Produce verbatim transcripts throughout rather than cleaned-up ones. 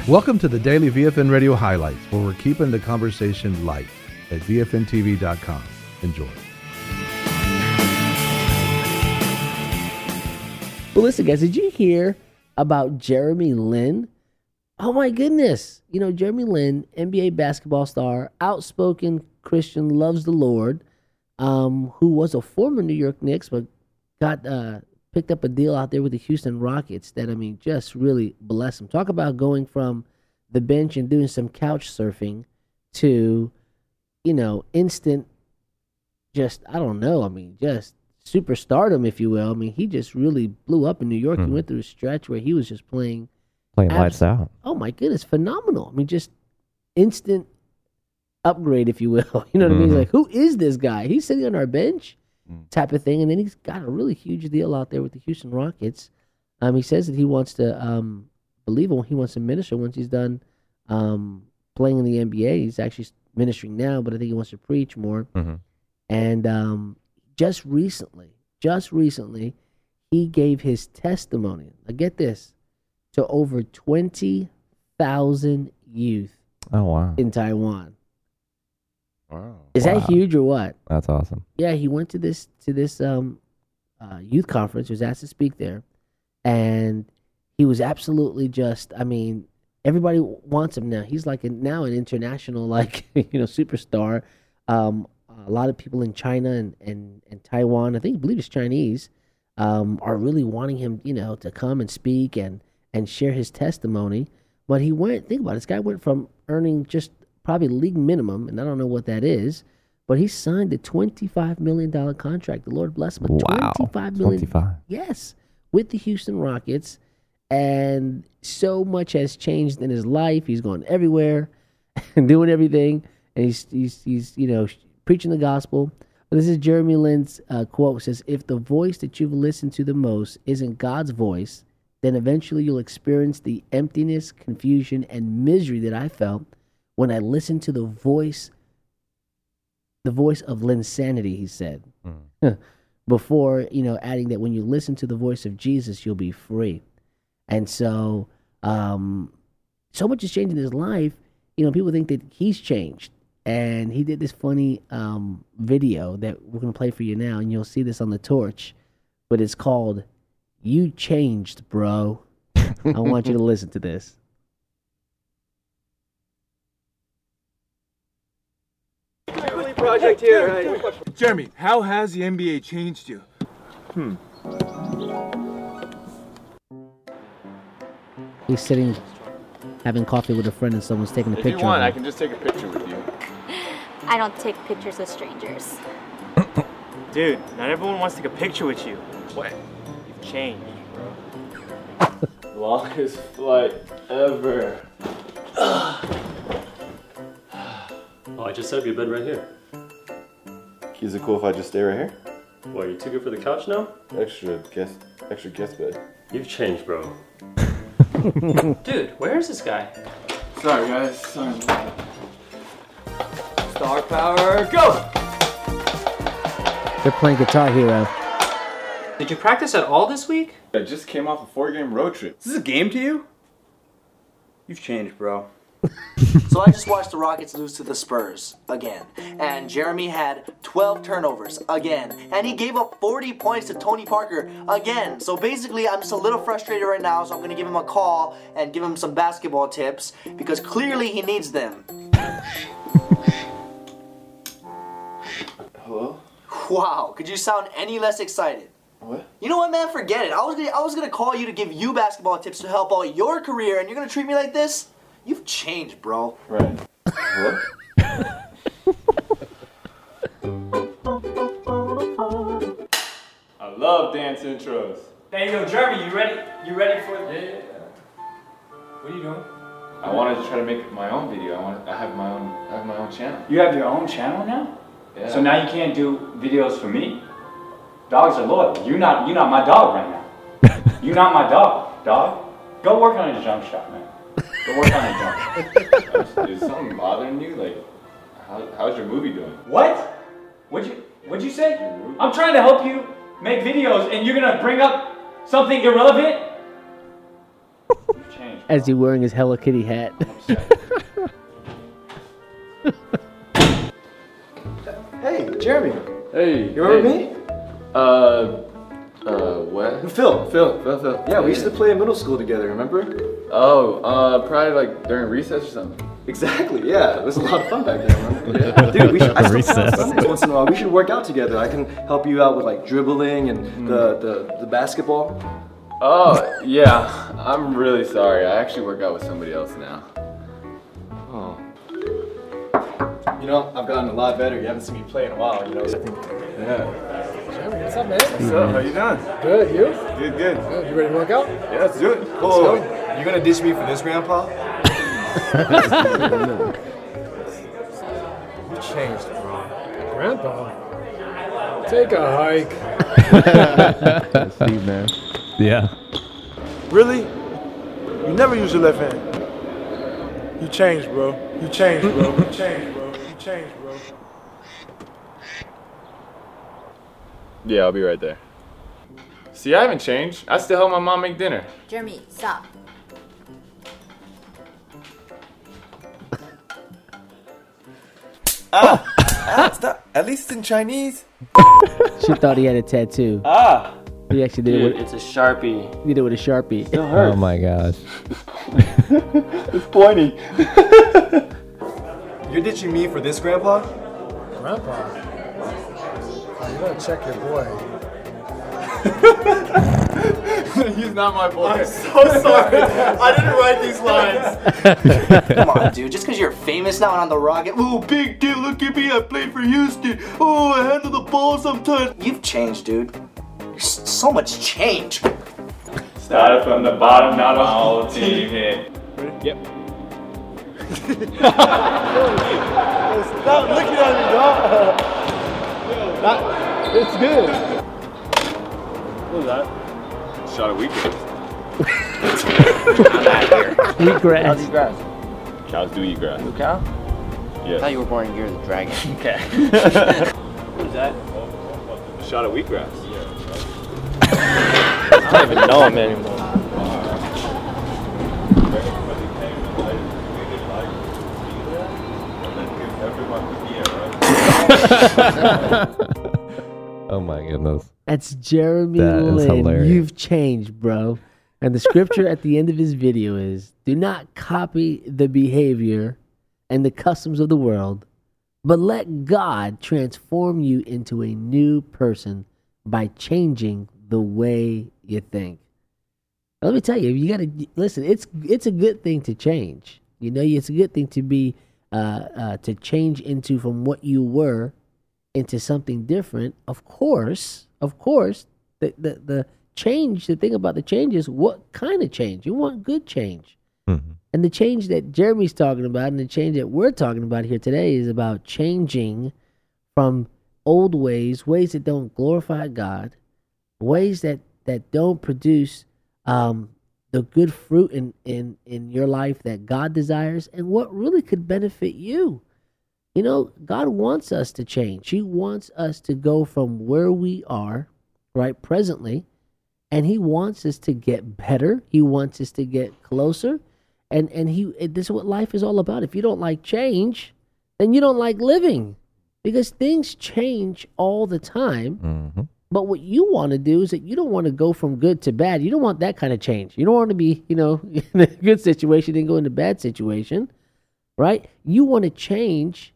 Welcome to the Daily V F N Radio Highlights, where we're keeping the conversation light at V F N T V dot com. Enjoy. Well, listen, guys, did you hear about Jeremy Lin? Oh, my goodness. You know, Jeremy Lin, N B A basketball star, outspoken Christian, loves the Lord, um, who was a former New York Knicks, but got uh, picked up a deal out there with the Houston Rockets that, I mean, just really blessed him. Talk about going from the bench and doing some couch surfing to, you know, instant, just, I don't know, I mean, just superstardom, if you will. I mean, he just really blew up in New York. Mm. He went through a stretch where he was just playing. Playing abs- lights out. Oh, my goodness, phenomenal. I mean, just instant upgrade, if you will. You know what mm-hmm. I mean? He's like, who is this guy? He's sitting on our bench type of thing. And then he's got a really huge deal out there with the Houston Rockets. Um, he says that he wants to, um, believe him, he wants to minister once he's done um, playing in the N B A. He's actually ministering now, but I think he wants to preach more. Mm-hmm. And um, just recently, just recently, he gave his testimony. Now get this, to over twenty thousand youth oh, wow. in Taiwan. Wow. Is wow. that huge or what? That's awesome. Yeah, he went to this to this um, uh, youth conference, was asked to speak there, and he was absolutely just, I mean, everybody wants him now. He's like a, now an international, like, you know, superstar. Um, a lot of people in China and, and, and Taiwan, I think, I believe it's Chinese, um, are really wanting him, you know, to come and speak and, and share his testimony. But he went, think about it, this guy went from earning just probably league minimum, and I don't know what that is, but he signed a twenty-five million dollars contract. The Lord bless him. Wow. twenty-five million dollars. twenty-five. Yes, with the Houston Rockets. And so much has changed in his life. He's going everywhere and doing everything. And he's, he's, he's you know, preaching the gospel. But this is Jeremy Lin's uh, quote. It says, if the voice that you've listened to the most isn't God's voice, then eventually you'll experience the emptiness, confusion, and misery that I felt when I listened to the voice, the voice of Linsanity, he said. Mm. Before, you know, adding that when you listen to the voice of Jesus, you'll be free. And so, um, so much has changed in his life. You know, people think that he's changed. And he did this funny um, video that we're going to play for you now, and you'll see this on the Torch. But it's called, You Changed, Bro. I want you to listen to this. Project here, right? Jeremy, how has the N B A changed you? Hmm. He's sitting, having coffee with a friend, and someone's taking a if picture. If you want, of him. I can just take a picture with you. I don't take pictures with strangers. Dude, not everyone wants to take a picture with you. What? You've changed, bro. Longest flight ever. Oh, I just set up your bed right here. Is it cool if I just stay right here? What, are you too good for the couch now? Extra guest, extra guest bed. You've changed, bro. Dude, where is this guy? Sorry, guys. Sorry. Star power, go! They're playing Guitar Hero. Did you practice at all this week? I just came off a four-game road trip. Is this a game to you? You've changed, bro. So I just watched the Rockets lose to the Spurs again, and Jeremy had twelve turnovers again, and he gave up forty points to Tony Parker again. So basically I'm just a little frustrated right now, so I'm going to give him a call and give him some basketball tips, because clearly he needs them. Hello? Wow, could you sound any less excited? What? You know what, man, forget it. I was gonna, I was gonna call you to give you basketball tips to help out your career, and you're gonna treat me like this? You've changed, bro. Right. What? I love dance intros. Hey, yo, Jeremy, you ready? You ready for the... Yeah, yeah, yeah. What are you doing? I wanted to try to make my own video. I want. I have my own. I have my own channel. You have your own channel now? Yeah. So now you can't do videos for me? Dogs are loyal. You're not, you're not my dog right now. You're not my dog, dog. Go work on a jump shot, man. Go work on a jump shot. Is something bothering you? Like, how, how's your movie doing? What? What'd you, what'd you say? I'm trying to help you make videos and you're gonna bring up something irrelevant? You've changed. As he wearing his Hello Kitty hat. Hey, Jeremy. Hey. You remember hey. me? Uh, uh, what? Phil. Phil, Phil, Phil. Yeah, we used to play in middle school together, remember? Oh, uh, probably like during recess or something. Exactly, yeah. It was a lot of fun back then, remember? Yeah. Dude, we should, I still come on Sundays once in a while. We should work out together. I can help you out with like dribbling and Mm. the, the, the basketball. Oh, yeah. I'm really sorry. I actually work out with somebody else now. Oh. You know, I've gotten a lot better. You haven't seen me play in a while, you know, so I think, yeah. Jeremy, what's up, man? What's up? How you doing? Good, you? Good, good. Good. You ready to work out? Yeah, let's do it. oh, you gonna ditch me for this, Grandpa? You changed, bro. Grandpa? Take a hike. That's Steve, man. Yeah. Really? You never use your left hand. You changed, bro. You changed, bro. You changed, bro. You changed, bro. Yeah, I'll be right there. See, I haven't changed. I still help my mom make dinner. Jeremy, stop. Ah, ah, stop. At least in Chinese. She thought he had a tattoo. Ah. He actually did Dude, it with it's a Sharpie. He did it with a Sharpie. Still hurts. Oh my gosh. It's pointy. You're ditching me for this, Grandpa? Grandpa? Oh, you gotta check your boy. He's not my boy. I'm so sorry. I didn't write these lines. Come on, dude. Just because you're famous now and on the Rocket. Oh, big deal. Look at me. I played for Houston. Oh, I handle the ball sometimes. You've changed, dude. There's so much change. Started from the bottom, now the whole team hit. Yep. Stop looking at me, dog. That, it's good. What was that? Shot of wheatgrass. I'm out of here. Wheatgrass. How's eat grass? Cows do eat grass. You cow? Yeah. I thought you were born in Year of the Dragon. Okay. What is that? Shot of wheatgrass. I don't even know him anymore. Oh my goodness. That's Jeremy That is Lin. hilarious. You've changed, bro. And the scripture at the end of his video is, do not copy the behavior and the customs of the world, but let God transform you into a new person by changing the way you think. Now, let me tell you, you got to listen. It's it's a good thing to change. You know, it's a good thing to be uh, uh, to change into from what you were into something different. Of course, of course, the the the change. The thing about the change is what kind of change you want. Good change, mm-hmm. and the change that Jeremy's talking about, and the change that we're talking about here today, is about changing from old ways, ways that don't glorify God, ways that that don't produce um, the good fruit in, in, in your life that God desires, and what really could benefit you. You know, God wants us to change. He wants us to go from where we are, right, presently, and He wants us to get better. He wants us to get closer, and, and he this is what life is all about. If you don't like change, then you don't like living, because things change all the time. Mm-hmm. But what you want to do is that you don't want to go from good to bad. You don't want that kind of change. You don't want to be, you know, in a good situation and go into a bad situation, right? You want to change.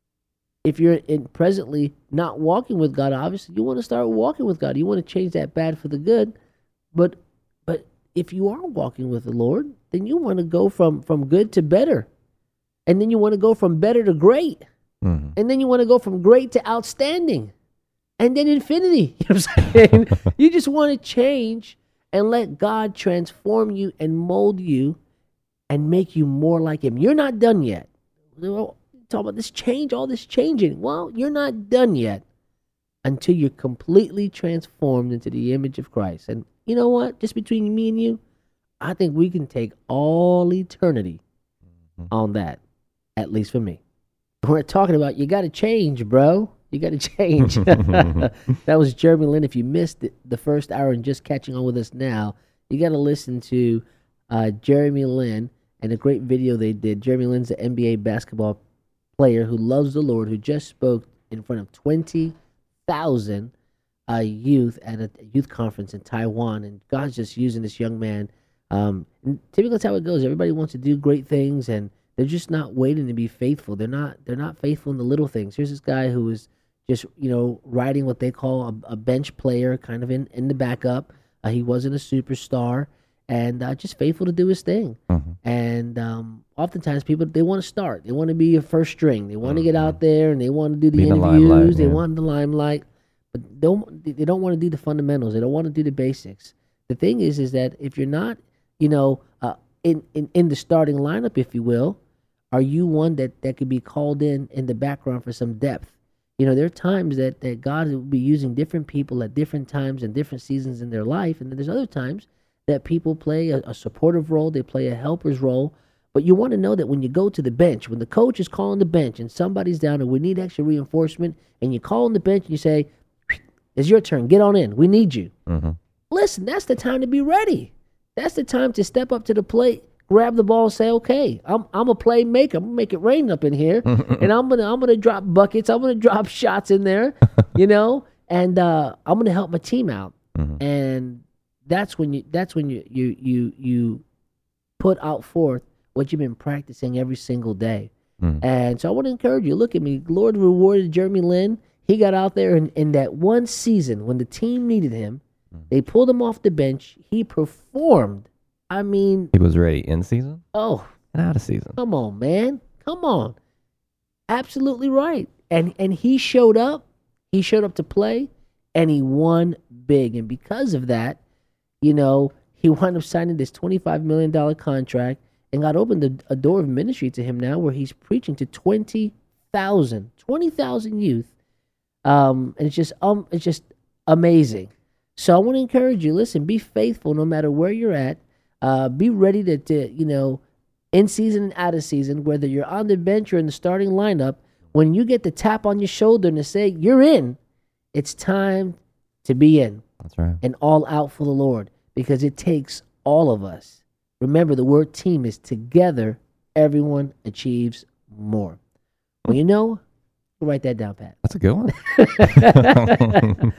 If you're in presently not walking with God, obviously, you want to start walking with God. You want to change that bad for the good. But but if you are walking with the Lord, then you want to go from, from good to better. And then you want to go from better to great. Mm-hmm. And then you want to go from great to outstanding. And then infinity. You know what I'm saying? You just want to change and let God transform you and mold you and make you more like Him. You're not done yet. Talk about this change, all this changing. Well, you're not done yet until you're completely transformed into the image of Christ. And you know what? Just between me and you, I think we can take all eternity mm-hmm. on that, at least for me. We're talking about you got to change, bro. You got to change. That was Jeremy Lin. If you missed it, the first hour and just catching on with us now, you got to listen to uh, Jeremy Lin, and a great video they did. Jeremy Lin's an N B A basketball player who loves the Lord, who just spoke in front of twenty thousand uh, youth at a youth conference in Taiwan, and God's just using this young man. Um, and typically that's how it goes. Everybody wants to do great things, and they're just not waiting to be faithful. They're not. They're not faithful in the little things. Here's this guy who was just, you know, riding what they call a, a bench player, kind of in, in the backup. Uh, he wasn't a superstar, and uh, just faithful to do his thing. Mm-hmm. And um, oftentimes people, they want to start. They want to be a first string. They want to mm-hmm. get out there, and they want to do the be interviews. The they yeah. want the limelight, but don't they don't want to do the fundamentals. They don't want to do the basics. The thing is, is that if you're not, you know, uh, in, in, in the starting lineup, if you will, are you one that, that could be called in in the background for some depth? You know, there are times that, that God will be using different people at different times and different seasons in their life. And then there's other times that people play a, a supportive role. They play a helper's role. But you want to know that when you go to the bench, when the coach is calling the bench and somebody's down and we need extra reinforcement, and you call on the bench and you say, it's your turn, get on in, we need you. Mm-hmm. Listen, that's the time to be ready. That's the time to step up to the plate, grab the ball, and say, okay, I'm I'm a playmaker. I'm gonna make it rain up in here, and I'm gonna I'm gonna drop buckets. I'm gonna drop shots in there, you know, and uh, I'm gonna help my team out. Mm-hmm. And that's when you that's when you you you you put out forth what you've been practicing every single day. Mm-hmm. And so I want to encourage you. Look at me. Lord rewarded Jeremy Lin. He got out there in, in that one season when the team needed him. Mm-hmm. They pulled him off the bench. He performed. I mean, he was ready in season? Oh. And out of season. Come on, man. Come on. Absolutely right. And and he showed up. He showed up to play, and he won big. And because of that, you know, he wound up signing this twenty-five million dollars contract, and God opened a, a door of ministry to him now where he's preaching to twenty thousand, twenty thousand youth. Um, and it's just um, it's just amazing. So I want to encourage you, listen, be faithful no matter where you're at. Uh, be ready to, to, you know, in season and out of season, whether you're on the bench or in the starting lineup, when you get the tap on your shoulder and to say, you're in, it's time to be in. That's right. And all out for the Lord, because it takes all of us. Remember, the word team is together, everyone achieves more. Well, you know, write that down, Pat. That's a good one.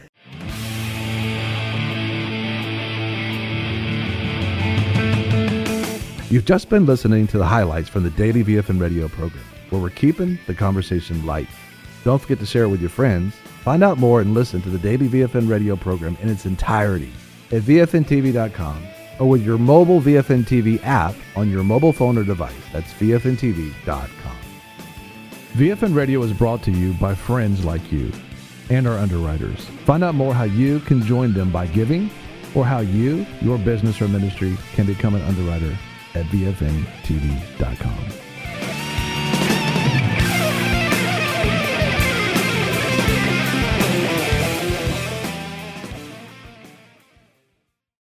You've just been listening to the highlights from the Daily V F N Radio program, where we're keeping the conversation light. Don't forget to share it with your friends. Find out more and listen to the Daily V F N Radio program in its entirety at V F N T V dot com or with your mobile V F N T V app on your mobile phone or device. That's V F N T V dot com. V F N Radio is brought to you by friends like you and our underwriters. Find out more how you can join them by giving, or how you, your business or ministry, can become an underwriter at V F N T V dot com.